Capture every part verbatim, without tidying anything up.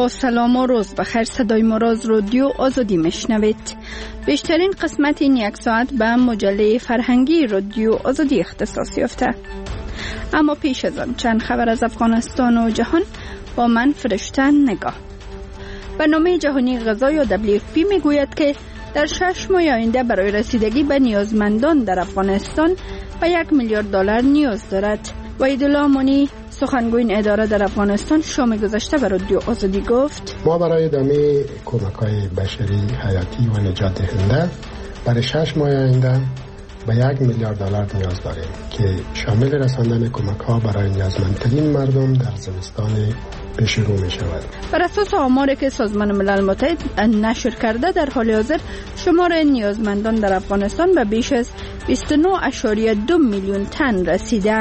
با سلام و روز بخیر، صدای ما را از رادیو آزادی میشنوید. بیشترین قسمت این یک ساعت به مجله فرهنگی رادیو آزادی اختصاص یافته. اما پیش از آن چند خبر از افغانستان و جهان با من فرشته نگاه. برنامه جهانی غذا یا دبلیو اف پی میگوید که در شش ماه آینده برای رسیدگی به نیازمندان در افغانستان به یک میلیارد دلار نیاز دارد. وحیدالله امانی سخنگوی اداره در افغانستان شام گذشته به رادیو آزادی گفت: ما برای ادامه کمک‌های بشری، حیاتی و نجات دهنده برای شش ماه آینده به یک میلیارد دلار نیاز داریم که شامل رساندن کمک‌ها برای نیازمندترین مردم در زمستان پیش رو می شود. بر اساس آماری که سازمان ملل متحد نشر کرده، در حال حاضر شمار نیازمندان در افغانستان به بیش از بیست و نه ممیز دو میلیون تن رسیده.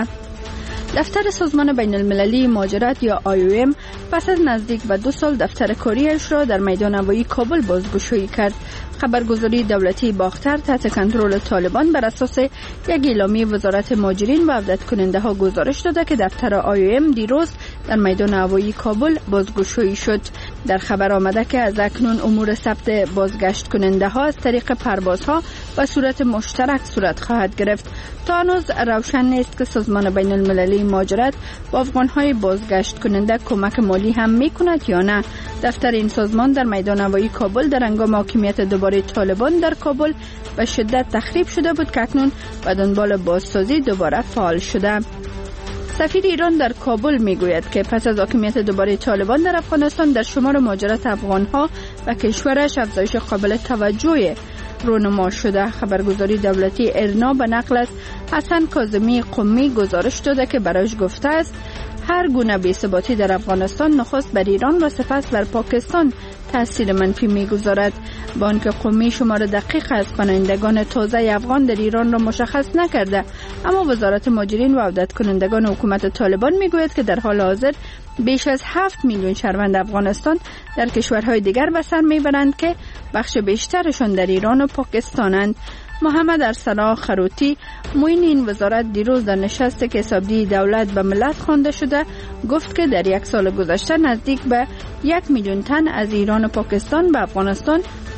دفتر سازمان بین المللی مهاجرت یا آی او ام پس از نزدیک به دو سال دفتر کاریش را در میدان هوایی کابل بازگشایی کرد. خبرگزاری دولتی باختر تحت کنترل طالبان بر اساس یک اعلامیه وزارت مهاجرین و عودت کننده ها گزارش داده که دفتر آی او ام دیروز در میدان هوایی کابل بازگشایی شد. در خبر آمده که از اکنون امور ثبت بازگشت کننده ها از طریق پروازها به صورت مشترک صورت خواهد گرفت. تا هنوز روشن نیست که سازمان بین المللی مهاجرت با افغان های بازگشت کننده کمک مالی هم می کند یا نه. دفتر این سازمان در میدان هوایی کابل در هنگام حاکمیت دوباره طالبان در کابل به شدت تخریب شده بود که اکنون به دنبال بازسازی دوباره فعال شده. سفیر ایران در کابل میگوید که پس از حاکمیت دوباره طالبان در افغانستان در شمار مهاجرت افغانها و کشورش افزایش قابل توجهی رونما شده. خبرگزاری دولتی ارنا به نقل از حسن کاظمی قمی گزارش داده که برایش گفته است هر گونه بی‌ثباتی در افغانستان نخست بر ایران و سپس بر پاکستان تاثیر منفی میگذارد. با آنکه قمی شمار دقیق از پناهندگان تازه افغان در ایران را مشخص نکرده، اما وزارت مهاجرین و عودت کنندگان حکومت طالبان میگوید که در حال حاضر بیش از هفت میلیون شهروند افغانستان در کشورهای دیگر به سر میبرند که بخش بیشترشان در ایران و پاکستانند. محمد ارسلان خروتی معین این وزارت دیروز در نشست که حسابدهی دولت به ملت خوانده شده گفت که در یک سال گذشته نزدیک به یک میلیون تن از ایران و پاکستان به افغانستان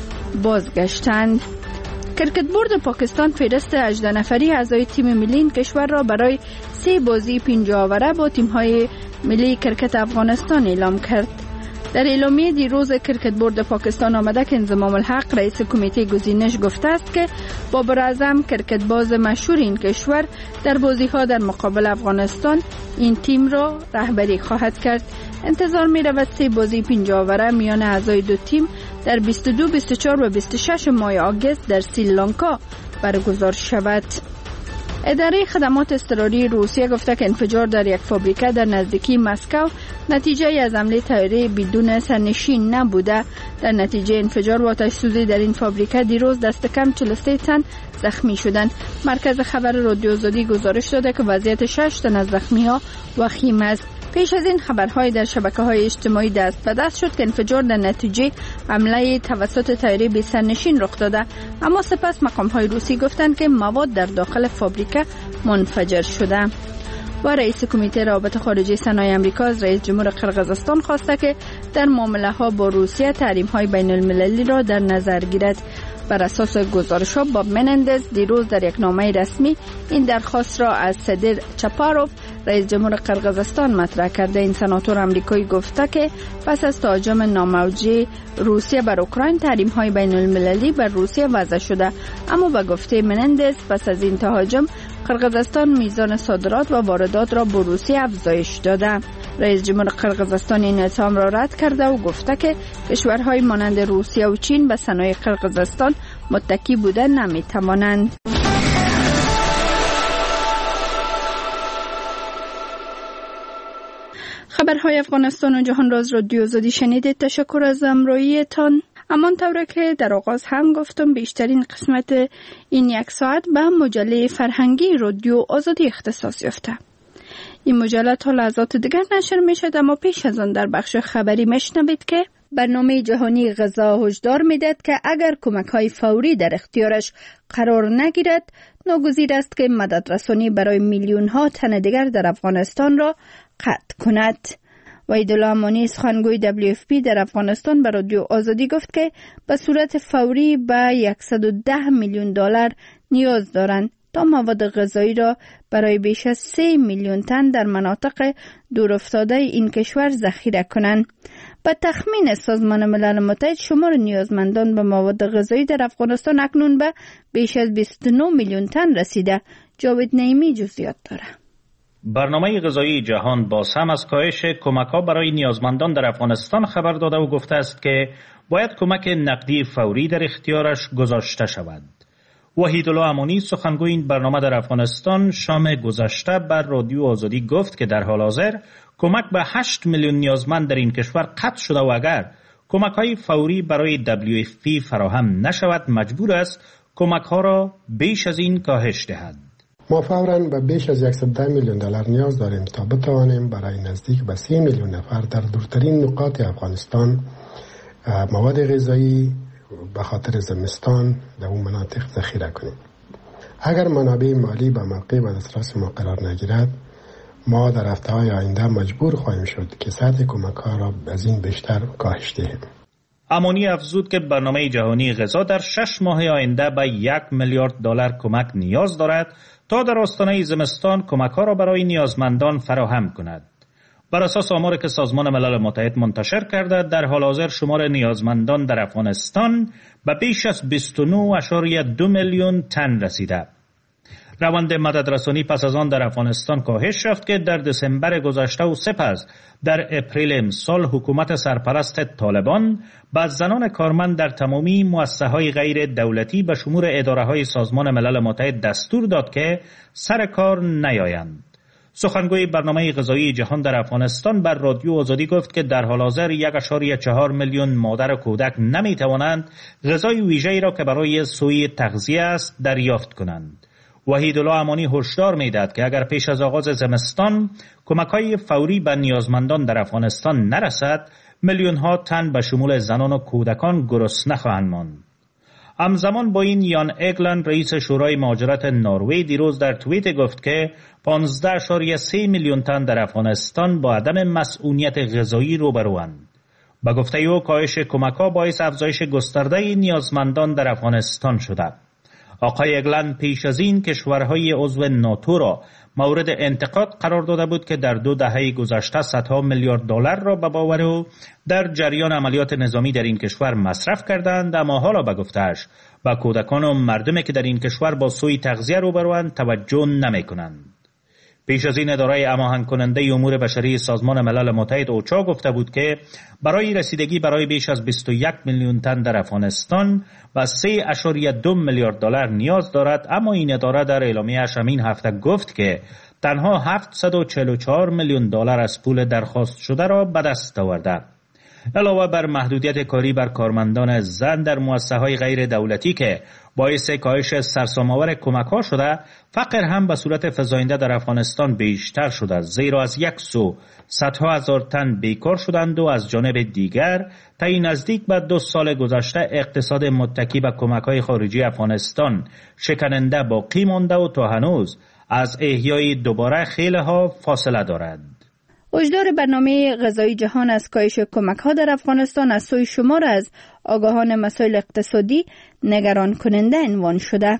بازگشتند. کرکت بورد پاکستان فهرست هجده نفری اعضای تیم ملی این کشور را برای سه بازی پنجاه اوره با تیم‌های ملی کرکت افغانستان اعلام کرد. در اعلامیه دیروز کرکت بورد پاکستان آمده که انضمام الحق رئیس کمیته گزینش گفته است که بابر اعظم کرکت باز مشهور این کشور در بازی‌ها در مقابل افغانستان این تیم را رهبری خواهد کرد. انتظار می رود سه بازی پنجاه اوره میان اعضای دو تیم در بیست و دو، بیست و چهار و بیست و شش ماه آگوست در سریلانکا برگزار شود. اداره خدمات اضطراری روسیه گفته که انفجار در یک فابریکه در نزدیکی مسکو نتیجه از حمله طیاره بدون سرنشین نبوده. در نتیجه انفجار و آتش سوزی در این فابریکه دیروز دست کم چهل و سه تن زخمی شدند. مرکز خبر رادیو آزادی گزارش داده که وضعیت شش تن از زخمی‌ها وخیم است. پیش از این خبرهای در شبکه‌های اجتماعی دست به دست شد که انفجار در نتیجه حمله توسط طیاره بی سرنشین رخ داده، اما سپس مقام‌های روسی گفتند که مواد در داخل فابریکه منفجر شده. و رئیس کمیته روابط خارجی سنای امریکا از رئیس جمهور قرقیزستان خواسته که در معامله‌ها با روسیه تحریم‌های بین‌المللی را در نظر گیرد. بر اساس گزارش‌ها باب منندز دیروز در یک نامه رسمی این درخواست را از صدر چاپاروف رئیس جمهور قرقیزستان مطرح کرده. این سناتور آمریکایی گفته که پس از تهاجم ناموجه روسیه بر اوکراین تحریم‌های بین‌المللی بر روسیه وضع شده، اما به گفته منندز پس از این تهاجم قرقیزستان میزان صادرات و واردات را به روسیه افزایش داده. رئیس جمهور قرقیزستان این اتهام را رد کرده و گفته که کشورهای مانند روسیه و چین به صنایع قرقیزستان متکی بوده نمی‌توانند. خبرهای افغانستان و جهان را از رادیو آزادی شنیدید. تشکر از همراهیتان. همانطور که در آغاز هم گفتم بیشترین قسمت این یک ساعت به مجله فرهنگی رادیو آزادی اختصاص یافته. این مجله تا لحظات دیگر نشر می شد، اما پیش از آن در بخش خبری میشنوید که برنامه جهانی غذا هشدار میدهد که اگر کمک‌های فوری در اختیارش قرار نگیرد ناگزیر است که مددرسانی برای میلیون ها تن دیگر در افغانستان را قطع کند. وحیدالله امانی سخنگوی دبلیو اف پی در افغانستان به رادیو آزادی گفت که به صورت فوری به صد و ده میلیون دلار نیاز دارند تا مواد غذایی را برای بیش از سه میلیون تن در مناطق دورافتاده این کشور ذخیره کنند. به تخمین سازمان ملل متحد شمار نیازمندان به مواد غذایی در افغانستان اکنون به بیش از بیست و نه میلیون تن رسیده. جاوید نعیمی جزئیات دارد. برنامه غذایی جهان باز هم از کاهش کمک‌ها برای نیازمندان در افغانستان خبر داده و گفته است که باید کمک نقدی فوری در اختیارش گذاشته شود. وحیدالله امانی سخنگوی این برنامه در افغانستان شام گذشته بر رادیو آزادی گفت که در حال حاضر کمک به هشت میلیون نیازمند در این کشور قطع شده و اگر کمک‌های فوری برای دبلیو اف پی فراهم نشود مجبور است کمک‌ها را بیش از این کاهش دهد. ما فوراً به بیش از صد و ده میلیون دلار نیاز داریم تا بتوانیم برای نزدیک به سی میلیون نفر در دورترین نقاط افغانستان مواد غذایی به خاطر زمستان در اون مناطق ذخیره کنیم. اگر منابع مالی به موقع و دسترس ما قرار نگیرد ما در هفته‌های آینده مجبور خواهیم شد که سطح کمک‌ها را از این بیشتر کاهش دهیم. امانی افزود که برنامه جهانی غذا در شش ماه آینده به یک میلیارد دلار کمک نیاز دارد تا در آستانه زمستان کمک‌ها را برای نیازمندان فراهم کند. بر اساس آماری که سازمان ملل متحد منتشر کرده در حال حاضر شمار نیازمندان در افغانستان به بیش از بیست و نه ممیز دو میلیون تن رسیده. روند مددرسانی پس از آن در افغانستان کاهش یافت که در دسامبر گذشته و سپس در اپریل امسال حکومت سرپرست طالبان به زنان کارمند در تمامی مؤسسه‌های غیر دولتی به شمول اداره‌های سازمان ملل متحد دستور داد که سر کار نیایند. سخنگوی برنامه غذایی جهان در افغانستان بر رادیو آزادی گفت که در حال حاضر یک ممیز چهار میلیون مادر و کودک نمی توانند غذای ویژه‌ای را که برای سوی تغذیه است دریافت کنند. وحیدالله امانی هشدار می‌دهد که اگر پیش از آغاز زمستان کمک‌های فوری به نیازمندان در افغانستان نرسد میلیون‌ها تن به شمول زنان و کودکان گرسنه خواهند ماند. همزمان با این یان اگلند رئیس شورای مهاجرت نروژ دیروز در توییت گفت که پانزده ممیز سه میلیون تن در افغانستان با عدم مسئولیت غذایی روبروند. با گفته او کاهش کمک‌ها باعث افزایش گسترده نیازمندان در افغانستان شده. آقای اگلند پیش از این کشورهای عضو ناتو را مورد انتقاد قرار داده بود که در دو دهه گذشته صدها میلیارد دلار را به باور او در جریان عملیات نظامی در این کشور مصرف کردند، اما حالا به گفته‌اش به کودکان و مردمی که در این کشور با سوء تغذیه روبروند توجه نمی‌کنند. پیش از این اداره هماهنگ کننده امور بشری سازمان ملل متحد اوچا گفته بود که برای رسیدگی برای بیش از بیست و یک میلیون تن در افغانستان و سه ممیز دو میلیارد دلار نیاز دارد، اما این اداره در اعلامیه‌اش همین هفته گفت که تنها هفتصد و چهل و چهار میلیون دلار از پول درخواست شده را به دست آورده. علاوه بر محدودیت کاری بر کارمندان زن در مؤسسه‌های غیر دولتی که باعث کاهش سرسام‌آور کمک‌ها شده، فقر هم به صورت فزاینده در افغانستان بیشتر شده، زیرا از یک سو صدها هزار تن بیکار شدند و از جانب دیگر تا این نزدیک به دو سال گذشته اقتصاد متکی به کمک‌های خارجی افغانستان شکننده باقی مانده و تا هنوز از احیای دوباره خیلی‌ها فاصله دارد. هشدار برنامه غذایی جهان از کاهش کمک‌ها در افغانستان از سوی شمار از آگاهان مسائل اقتصادی نگران کننده عنوان شده.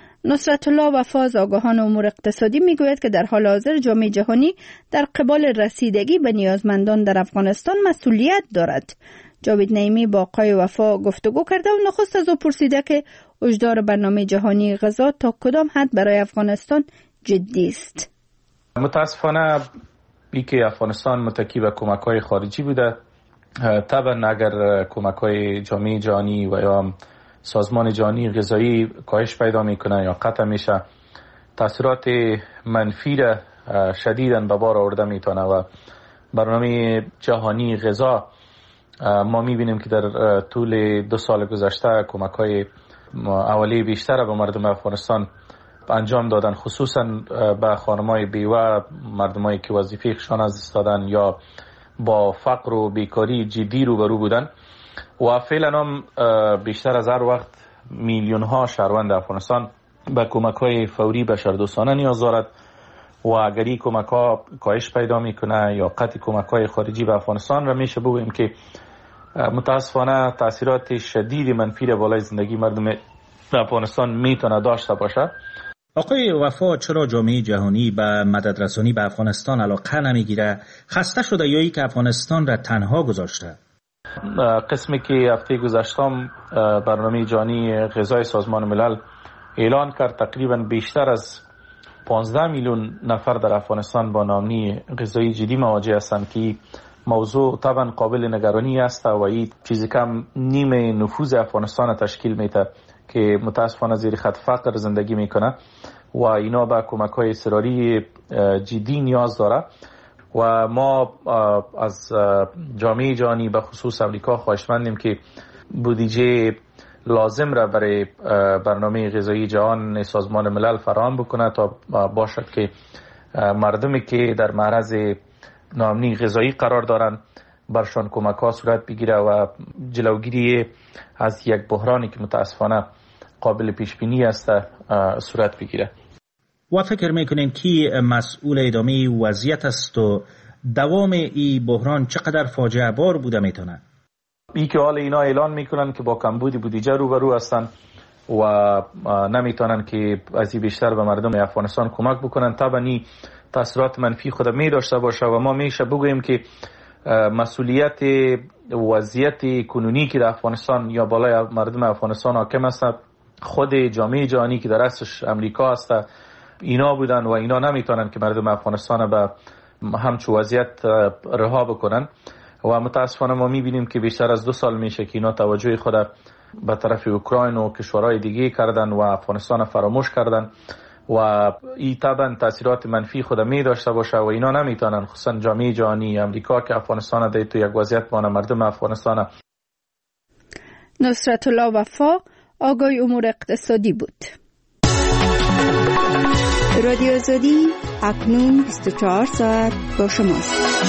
نصرت الله وفا آگاهان امور اقتصادی میگوید که در حال حاضر جامعه جهانی در قبال رسیدگی به نیازمندان در افغانستان مسئولیت دارد. جاوید نعیمی با آقای وفا گفتگو کرده و نخست از او پرسیده که هشدار برنامه جهانی غذا تا کدام حد برای افغانستان جدی است. متاسفانه ای که افغانستان متکی به کمک‌های خارجی بوده، طبعا اگر کمک‌های جامعه جهانی و یا سازمان جهانی غذایی کاهش پیدا میکنه یا قطع میشه، تاثیرات منفی را شدیداً به بار آورده میتونه و برنامه جهانی غذا ما میبینیم که در طول دو سال گذشته کمک‌های اولیه بیشتر به مردم افغانستان انجام دادن، خصوصا به خانم‌های بیوه، مردمایی که وظیفه خشان از دست دادن یا با فقر و بیکاری جدی روبرو بودن و فعلا هم بیشتر از هر وقت میلیون ها شهروند افغانستان به کمک‌های فوری بشردوستانه نیاز دارد و اگر این کمک ها کاهش پیدا میکنه یا قطع کمک های خارجی به افغانستان را میشه بگوییم که متاسفانه تاثیرات شدید منفی را بالای زندگی مردم افغانستان میتونه داشته باشه. آقای وفا، چرا جامعه جهانی به مددرسانی به افغانستان علاقه نمیگیره؟ خسته شده یا ای که افغانستان را تنها گذاشته؟ قسمی که هفته گذشتم برنامه جهانی غذای سازمان ملل اعلان کرد تقریبا بیشتر از پانزده میلیون نفر در افغانستان با ناامنی غذایی جدی مواجه هستند که موضوع طبعا قابل نگرانی است و این چیزی کم نیمه نفوذ افغانستان تشکیل میده که متاسفانه زیر خط فقر زندگی میکنه و اینا به کمک های اضطراری جدی نیاز داره و ما از جامعه جهانی به خصوص امریکا خواهشمندیم که بودجه لازم را برای برنامه غذایی جهان سازمان ملل فراهم بکنه تا باشد که مردمی که در معرض ناامنی غذایی قرار دارند برشان کمک ها صورت بگیره و جلوگیری از یک بحرانی که متاسفانه قابل پیش بینی است صورت بگیره. و فکر میکنین که مسئول ادامه وضعیت است و دوام این بحران چقدر فاجعه بار بوده میتونه؟ ای که حال اینا اعلان میکنن که با کمبود بودجه روبرو هستن و نمیتونن که از این بیشتر به مردم افغانستان کمک بکنن، طبعا این تاثیرات منفی خود می داشته باشه و ما میشه بگوییم که مسئولیت وضعیت کنونی که در افغانستان یا بالای مردم افغانستان حاکم است خود جامعه جهانی که در اصلش امریکا است اینا بودن و اینا نمیتونن که مردم افغانستان به همچو وضعیت رها بکنن و متاسفانه ما میبینیم که بیشتر از دو سال میشه که اینا توجه خود به طرف اوکراین و کشورهای دیگه کردن و افغانستان فراموش کردن و این طبعا تاثیرات منفی خود می داشته باشه و اینا نمیتونن، خصوصا جامعه جهانی امریکا که افغانستان ده تو یک وضعیت بانه مردم افغانستان. نصرت الله وفا آگای امور اقتصادی بود. رادیو آزادی اکنون بیست و چهار ساعت با شماست.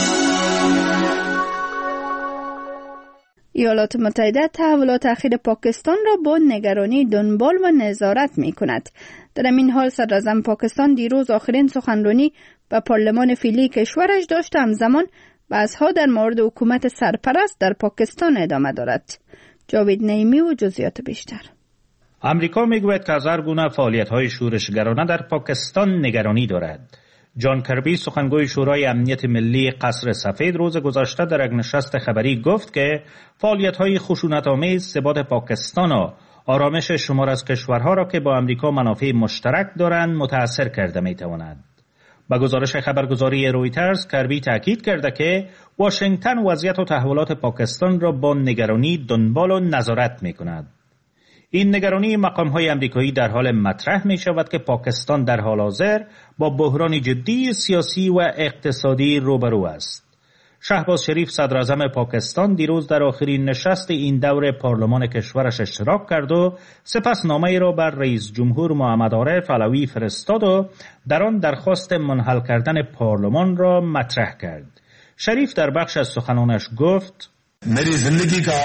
ایالات متحده تحولات اخیر پاکستان را با نگرانی دنبال و نظارت می کند. در این حال صدراعظم پاکستان دیروز آخرین سخنرانی به پارلمان فعلی کشورش داشت، همزمان بحث‌ها در مورد حکومت سرپرست در پاکستان ادامه دارد. جاوید نعیمی و جزئیات بیشتر. امریکا میگوید که از هر گونه فعالیت‌های شورشگرانه در پاکستان نگرانی دارد. جان کربی سخنگوی شورای امنیت ملی قصر سفید روز گذشته در یک نشست خبری گفت که فعالیت‌های خشونت‌آمیز ثبات پاکستان و آرامش شمار از کشورها را که با امریکا منافع مشترک دارند متاثر کرده می‌تواند. با گزارش خبرگزاری رویترز کربی تاکید کرده که واشنگتن وضعیت و تحولات پاکستان را با نگرانی دنبال و نظارت می‌کند. این نگرانی مقام‌های آمریکایی در حال مطرح می‌شود که پاکستان در حال حاضر با بحران جدی سیاسی و اقتصادی روبرو است. شهباز شریف صدراعظم پاکستان دیروز در آخرین نشست این دور پارلمان کشورش اشتراک کرد و سپس نامه‌ای را بر رئیس جمهور محمد عارف علوی فرستاد و در آن درخواست منحل کردن پارلمان را مطرح کرد. شریف در بخش از سخنانش گفت: मेरी जिंदगी का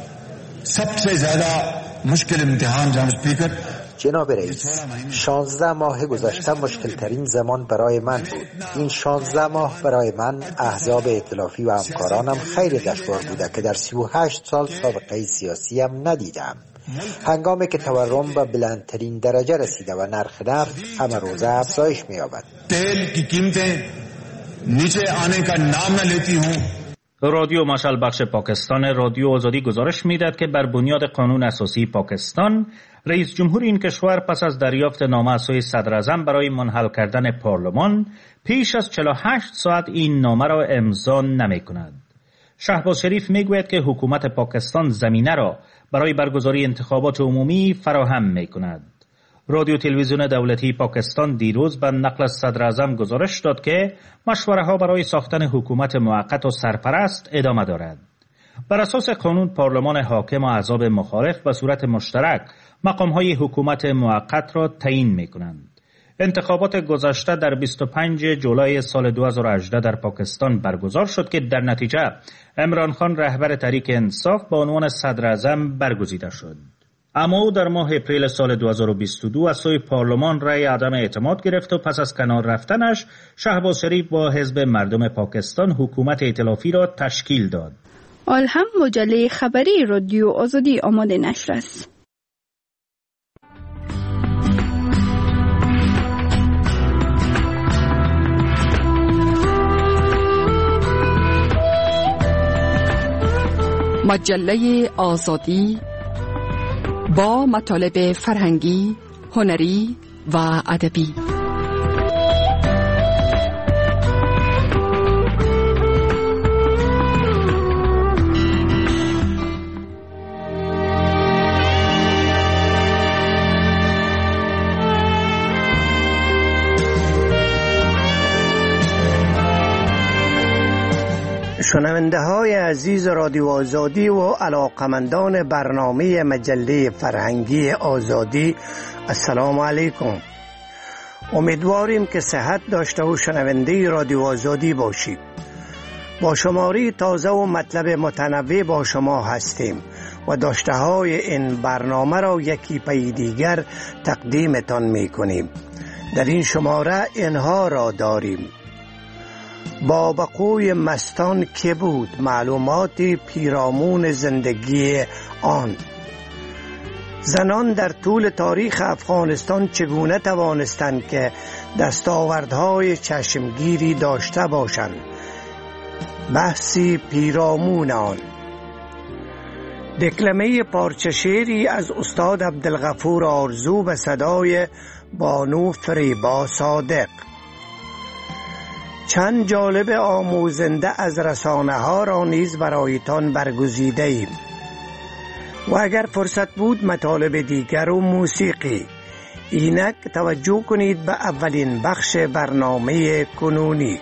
सबसे ज्यादा मुश्किल इम्तिहान जनाब स्पीकर جناب رئیس، شانزده ماه گذشته مشکل ترین زمان برای من بود. این شانزده ماه برای من احزاب ائتلافی و همکارانم خیلی دشوار بوده که در سی و هشت سال سابقه سیاسی هم ندیدم. هنگامی که تورم به بلندترین درجه رسیده و نرخ نفت همه روزه افزایش می‌یابد. तेल की कीमतें नीचे आने का नाम न लेती हूं. رادیو مشعل بخش پاکستان رادیو آزادی گزارش می‌دهد که بر بنیاد قانون اساسی پاکستان رئیس جمهور این کشور پس از دریافت نامه از سوی صدراعظم برای منحل کردن پارلمان پیش از چهل و هشت ساعت این نامه را امضا نمی‌کند. شهباز شریف میگوید که حکومت پاکستان زمینه را برای برگزاری انتخابات عمومی فراهم می‌کند. رادیو تلویزیون دولتی پاکستان دیروز به نقل از صدراعظم گزارش داد که مشوره‌ها برای ساختن حکومت موقت و سرپرست ادامه دارد. بر اساس قانون پارلمان حاکم و احزاب مخالف به صورت مشترک مقام‌های حکومت موقت را تعیین می‌کنند. انتخابات گذشته در بیست و پنجم جولای سال دو هزار و هجده در پاکستان برگزار شد که در نتیجه عمران خان رهبر تحریک انصاف به عنوان صدراعظم برگزیده شد. اما او در ماه اپریل سال دو هزار و بیست و دو از سوی پارلمان رأی عدم اعتماد گرفت و پس از کنار رفتنش شهباز شریف با حزب مردم پاکستان حکومت ائتلافی را تشکیل داد. آل هم مجله خبری رادیو آزادی آماده نشر است. مجله آزادی با مطالب فرهنگی، هنری و ادبی. شنونده های عزیز رادیو آزادی و علاقمندان برنامه مجله فرهنگی آزادی، السلام علیکم. امیدواریم که صحت داشته و شنونده رادیو آزادی باشید. با شماری تازه و مطلب متنوع با شما هستیم و داشته های این برنامه را یکی پی دیگر تقدیمتان می کنیم. در این شماره اینها را داریم: بابقوی مستان که بود، معلومات پیرامون زندگی آن. زنان در طول تاریخ افغانستان چگونه توانستند که دستاوردهای چشمگیری داشته باشند، بحثی پیرامون آن. دکلمه پارچه شعری از استاد عبدالغفور آرزو به صدای بانو فریبا صادق. چند جالب آموزنده از رسانه ها را نیز برایتان برگزیده ایم و اگر فرصت بود مطالب دیگر و موسیقی. اینک توجه کنید به اولین بخش برنامه کنونی.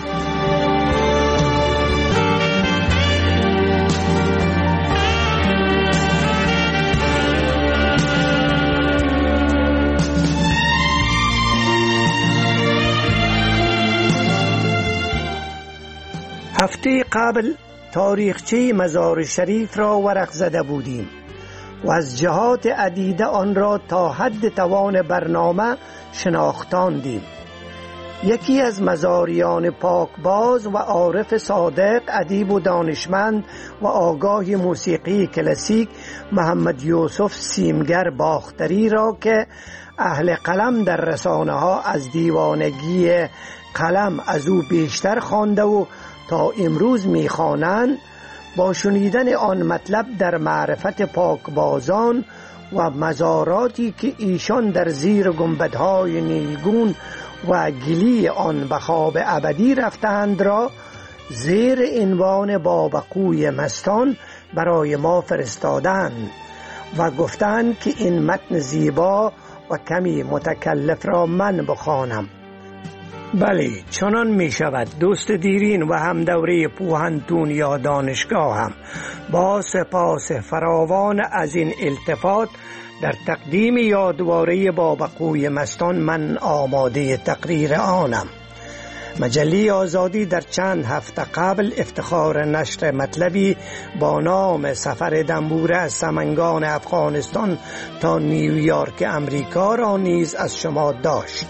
هفته قبل تاریخچه مزار شریف را ورق زده بودیم و از جهات عدیده آن را تا حد توان برنامه شناختاندیم. یکی از مزاریان پاکباز و عارف صادق، ادیب و دانشمند و آگاه موسیقی کلاسیک، محمد یوسف سیمگر باختری را که اهل قلم در رسانه ها از دیوانگی قلم از او بیشتر خوانده و تا امروز می‌خوانند، با شنیدن آن مطلب در معرفت پاکبازان و مزاراتی که ایشان در زیر گنبدهای نیلگون و گلی آن به خواب ابدی رفتند را زیر عنوان بابقوی مستان برای ما فرستادند و گفتند که این متن زیبا و کمی متکلف را من بخوانم. بله، چنان می شود. دوست دیرین و هم دوره پوهنتون یا دانشگاه هم با سپاس فراوان از این التفات در تقدیم یادواره بابقوی مستان من آماده تقریر آنم. مجله آزادی در چند هفته قبل افتخار نشر مطلبی با نام سفر دنبوره از سمنگان افغانستان تا نیویورک امریکا را نیز از شما داشت.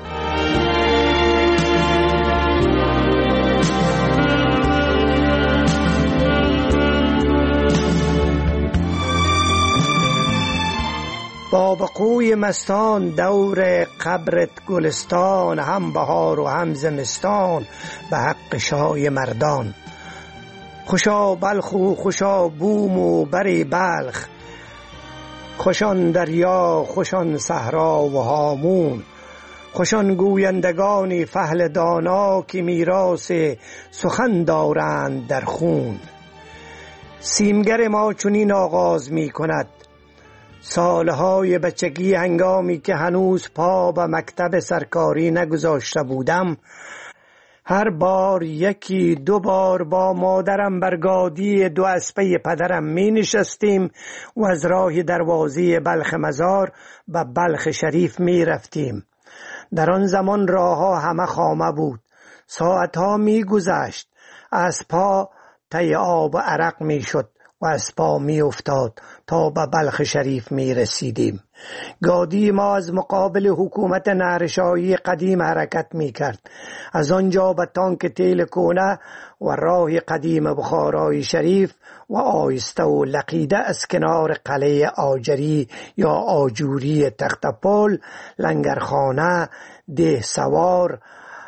بابقوی مستان دور قبرت گلستان، هم بهار و هم زمستان به حق شای مردان. خوشا بلخ و خوشا بوم و بری بلخ، خوشان دریا خوشان صحرا و هامون. خوشان گویندگانی فهل دانا که میراث سخن دارند در خون. سیمگر ما چنین آغاز می کند: سالهای بچگی هنگامی که هنوز پا به مکتب سرکاری نگذاشته بودم، هر بار یکی دو بار با مادرم بر گادی دو اسبه پدرم می نشستیم و از راه دروازه بلخ مزار به بلخ شریف می رفتیم. در آن زمان راه ها همه خامه بود. ساعت ها می گذشت. از پا تی آب و عرق می شد و و از پا می افتاد تا به بلخ شریف می رسیدیم. گادی ما از مقابل حکومت نهرشاهی قدیم حرکت می کرد. از آنجا به تانک تیل کونه و راه قدیم بخارای شریف و آیسته و لقیده از کنار قلعه آجری یا آجوری تختپل، لنگرخانه، ده سوار،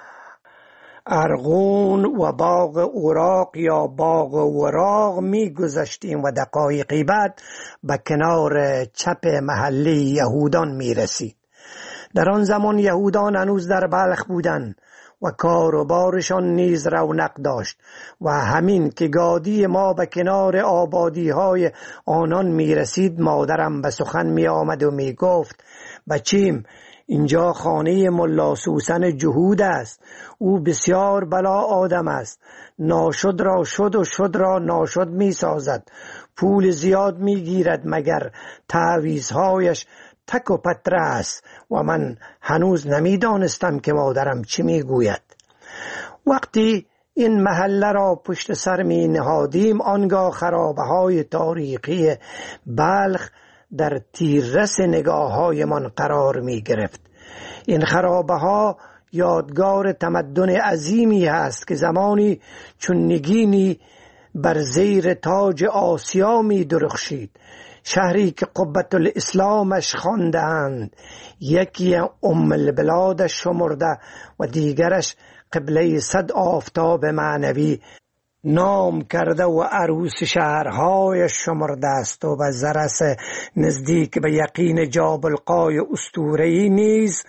ارغون و باغ اوراق یا باغ وراق می گذشتیم و دقایقی بعد به کنار چپ محله یهودان می رسید. در آن زمان یهودان هنوز در بلخ بودند و کار و بارشان نیز رونق داشت و همین که گادی ما به کنار آبادی های آنان می رسید، مادرم به سخن می آمد و می گفت: بچیم، اینجا خانه ملا سوسن جهود است. او بسیار بلا آدم است. ناشد را شد و شد را ناشد می سازد. پول زیاد می گیرد مگر تعویضهایش تک و پتره است و من هنوز نمی دانستم که مادرم چی می گوید. وقتی این محله را پشت سر می نهادیم، آنگاه خرابه های تاریخی بلخ در تیررس نگاه های من قرار می گرفت. این خرابه ها یادگار تمدن عظیمی هست که زمانی چون نگینی بر زیر تاج آسیا می درخشید. شهری که قبة الاسلامش خواندند، یکی ام البلادش شمرده و دیگرش قبله صد آفتاب معنوی نام کرده و عروس شهرهای شمرده است و به زرس نزدیک به یقین جابلقای اسطوره‌ای نیز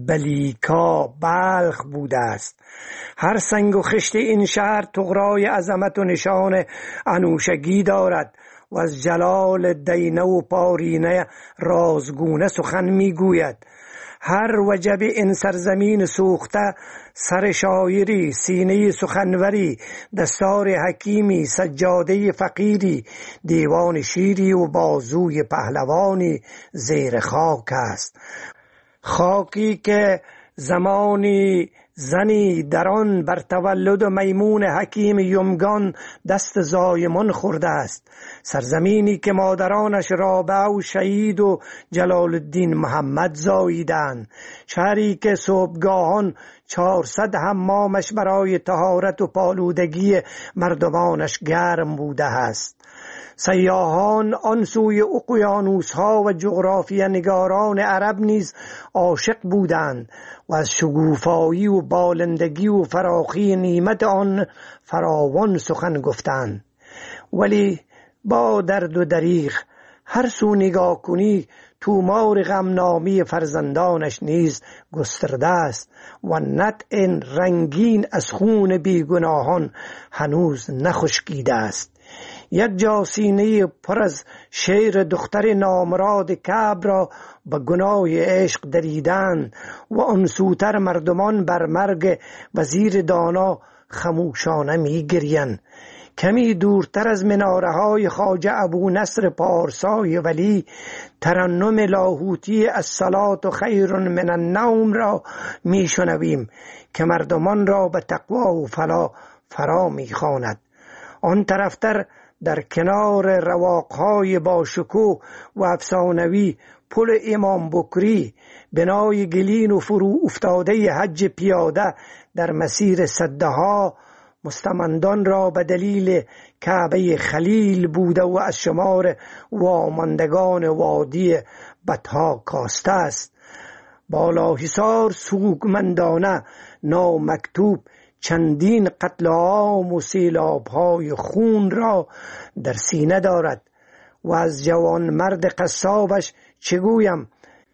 بلیکا بلخ بوده است. هر سنگ و خشت این شهر طغرای عظمت و نشان انوشگی دارد و از جلال دینه و پارینه رازگونه سخن میگوید. هر وجب این سرزمین سوخته سر شاعری، سینه سخنوری، دستار حکیمی، سجاده فقیری، دیوان شیری و بازوی پهلوانی زیر خاک است. خاکی که زمانی زنی در آن بر تولد میمون حکیم یمگان دست زایمان خورده است. سرزمینی که مادرانش رابعه و شهید و جلال الدین محمد زاییدند. شهری که صبحگاهان چهارصد حمامش برای طهارت و پالودگی مردمانش گرم بوده است. سیاحان آن سوی اقیانوس ها و جغرافیا نگاران عرب نیز عاشق بودند و از شگوفایی و بالندگی و فراخی نعمت آن فراوان سخن گفتند. ولی با درد و دریغ هر سو نگاه کنی تومار غمنامی فرزندانش نیز گسترده است و نطع رنگین از خون بیگناهان هنوز نخشکیده است. یک جا سینه پر از شیر دختر نامراد کعب را به گناه عشق دریدند و آن سوتر مردمان بر مرگ وزیر دانا خموشانه می گریند. کمی دورتر از مناره های خواجه ابو نصر پارسای ولی ترنم لاهوتی الصلاة خیر من النوم را می شنویم که مردمان را به تقوا و فلا فرا می خواند. آن طرفتر در کنار رواقهای باشکوه و افسانوی پل امام بکری، بنای گلین و فرو افتاده حج پیاده در مسیر صدها مستمندان را به دلیل کعبه خلیل بوده و از شمار واماندگان وادی بطحا کاسته است. بالا حصار سوگمندانه نامکتوب چندین قتل عام و سیلاب‌های خون را در سینه دارد و از جوان مرد قصابش چگویم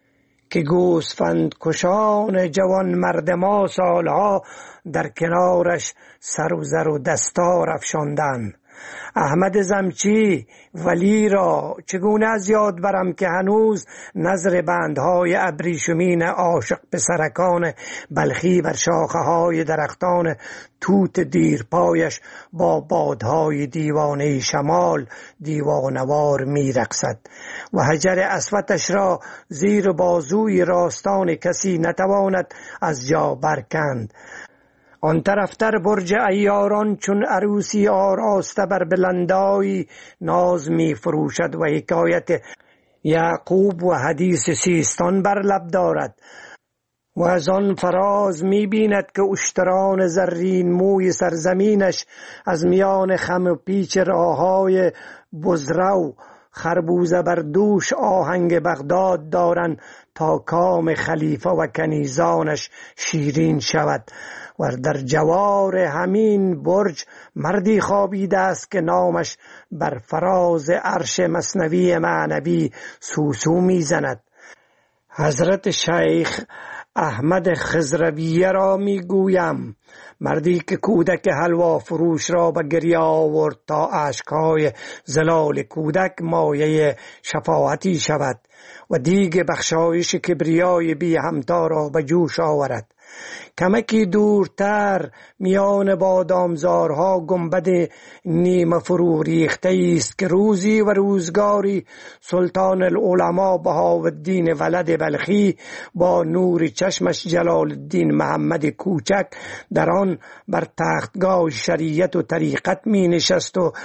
که گوسفند کشان جوان مرد ما سالها در کنارش سر و زر و دستار افشاندند. احمد زمچی ولی را چگونه از یاد برم که هنوز نظر بندهای ابریشمین عاشق پسرکان بلخی بر شاخه های درختان توت دیرپایش با بادهای دیوانه شمال دیوانوار می رقصد و حجر اسودش را زیر بازوی راستان کسی نتواند از جا برکند. آن طرفتر برج عیاران چون عروسی آراسته بر بلندای ناز می فروشد و حکایت یعقوب و حدیث سیستان بر لب دارد و از آن فراز می بیند که اشتران زرین موی سرزمینش از میان خم و پیچ راههای بزرو خربوزه بر دوش آهنگ بغداد دارند تا کام خلیفه و کنیزانش شیرین شود. و در جوار همین برج مردی خوابیده است که نامش بر فراز عرش مثنوی معنوی سوسو میزند. حضرت شیخ احمد خضرویه را میگویم، مردی که کودک حلوا فروش را به گریه آورد تا اشکهای زلال کودک مایه شفاعتی شود و دیگ بخشایش کبریای بی همتا را به جوش آورد. کمکی دورتر میان بادامزارها گنبد نیمه فرو ریخته است که روزی و روزگاری سلطان العلماء بهاءالدین ولد بلخی با نور چشمش جلال الدین محمد کوچک در آن بر تختگاه شریعت و طریقت می نشست و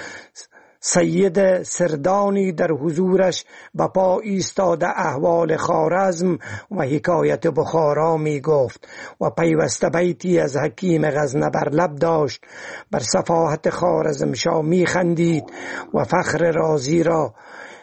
سید سردانی در حضورش به پا ایستاده احوال خوارزم و حکایت بخارا می گفت و پیوسته بیتی از حکیم غزنه بر لب داشت. بر صفاحت خوارزمشاه می خندید و فخر رازی را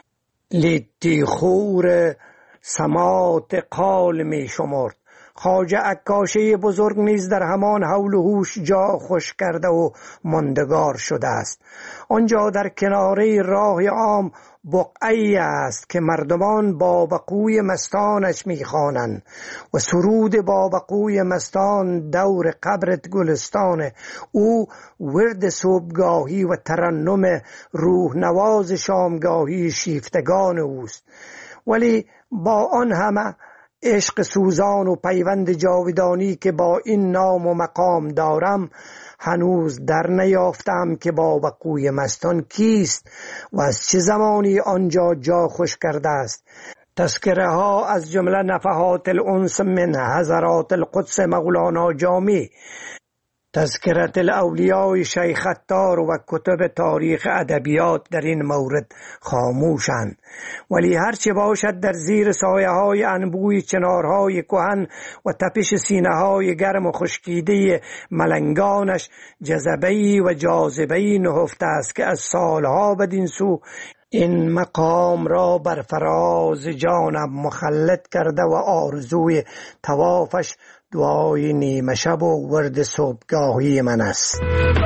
لیتی خور سمات قال می شمرد. خواجه عکاشه بزرگ نیز در همان حول و حوش جا خوش کرده و ماندگار شده است. آنجا در کناره راه عام بقعی است که مردمان بابقوی مستانش میخوانند و سرود بابقوی مستان دور قبرت گلستان او ورد صبحگاهی و ترنم روح نواز شامگاهی شیفتگان اوست. ولی با آن همه عشق سوزان و پیوند جاودانی که با این نام و مقام دارم هنوز در نیافتم که بابقوی مستان کیست و از چه زمانی آنجا جا خوش کرده است. تذکره ها از جمله نفحات الانس من حضرات القدس مولانا جامی، تذکرت الاولیاء شیخ عطار و کتب تاریخ ادبیات در این مورد خاموشند. ولی هرچه باشد در زیر سایه های انبوی چنارهای کهن و تپش سینه های گرم و خشکیده ملنگانش جذبه‌ای و جاذبه‌ای نهفته است که از سالها بدین سو این مقام را بر فراز جانم مخلد کرده و آرزوی طوافش دعای نیمه شب و ورد صبحگاهی من است.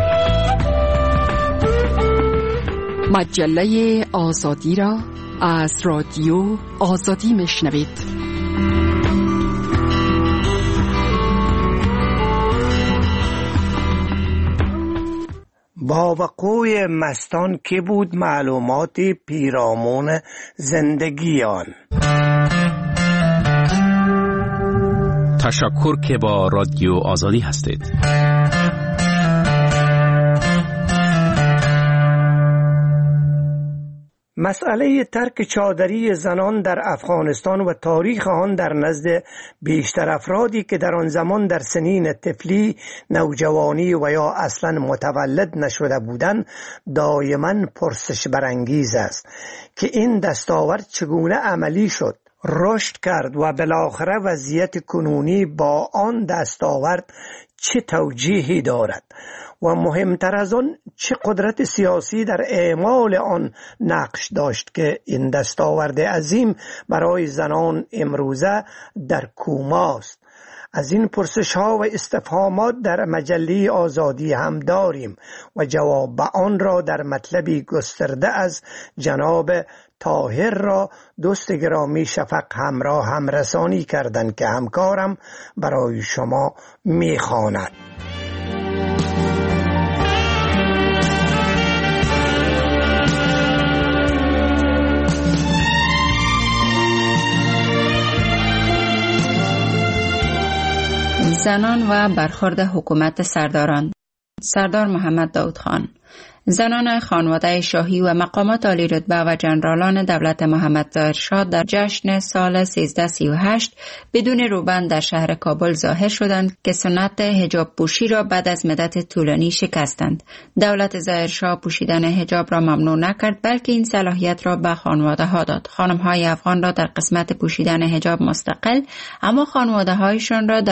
مجله آزادی را از رادیو آزادی میشنوید. بابقوی مستان که بود معلومات پیرامون زندگیان. تشکر که با رادیو آزادی هستید. مسئله ترک چادری زنان در افغانستان و تاریخ آن در نزد بیشتر افرادی که در آن زمان در سنین طفلی، نوجوانی و یا اصلا متولد نشده بودند دائما پرسش برانگیز است که این دستاورد چگونه عملی شد، رشد کرد و بالاخره وضعیت کنونی با آن دستاورد چه توجیهی دارد و مهمتر از آن چه قدرت سیاسی در اعمال آن نقش داشت که این دستاورد عظیم برای زنان امروزه در کوماست. از این پرسش ها و استفهامات در مجله آزادی هم داریم و جواب به آن را در مطلبی گسترده از جناب طاهر را دوست گرامی شفق همراه هم رسانی کردند که همکارم برای شما میخواند. زنان و برخورد حکومت سرداران. سردار محمد داود خان: زنان خانواده شاهی و مقامات عالی رتبه و جنرالان دولت محمد ظاهر شاه در جشن سال سیزده سی و هشت بدون روبند در شهر کابل ظاهر شدند که سنت حجاب پوشی را بعد از مدت طولانی شکستند. دولت ظاهر شاه پوشیدن حجاب را ممنوع نکرد، بلکه این صلاحیت را به خانواده ها داد. خانم های افغان را در قسمت پوشیدن حجاب مستقل، اما خانواده هایشان را